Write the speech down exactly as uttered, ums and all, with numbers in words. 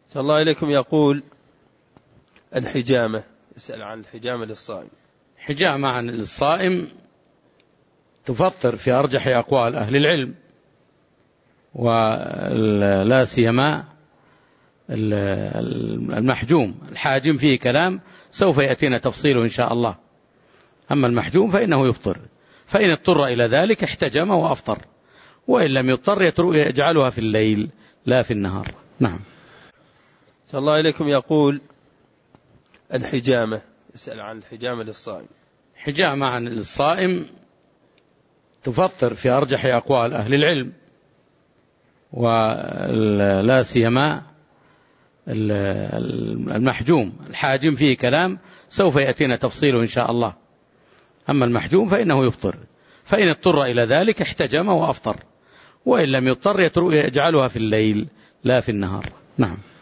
صلى الله عليكم. يقول الحجامة، يسأل عن الحجامة للصائم. حجامة عن الصائم تفطر في أرجح أقوال أهل العلم، ولا سيما المحجوم. الحاجم فيه كلام سوف يأتينا تفصيله إن شاء الله. أما المحجوم فإنه يفطر، فإن اضطر إلى ذلك احتجم وأفطر، وإن لم يضطر يجعلها في الليل لا في النهار. نعم. صلى الله عليكم. يقول الحجامة، يسأل عن الحجامة للصائم. حجامة عن الصائم تفطر في أرجح أقوال أهل العلم، ولا سيما المحجوم. الحاجم فيه كلام سوف يأتينا تفصيله إن شاء الله. أما المحجوم فإنه يفطر، فإن اضطر إلى ذلك احتجم وأفطر، وإن لم يضطر يجعلها في الليل لا في النهار. نعم.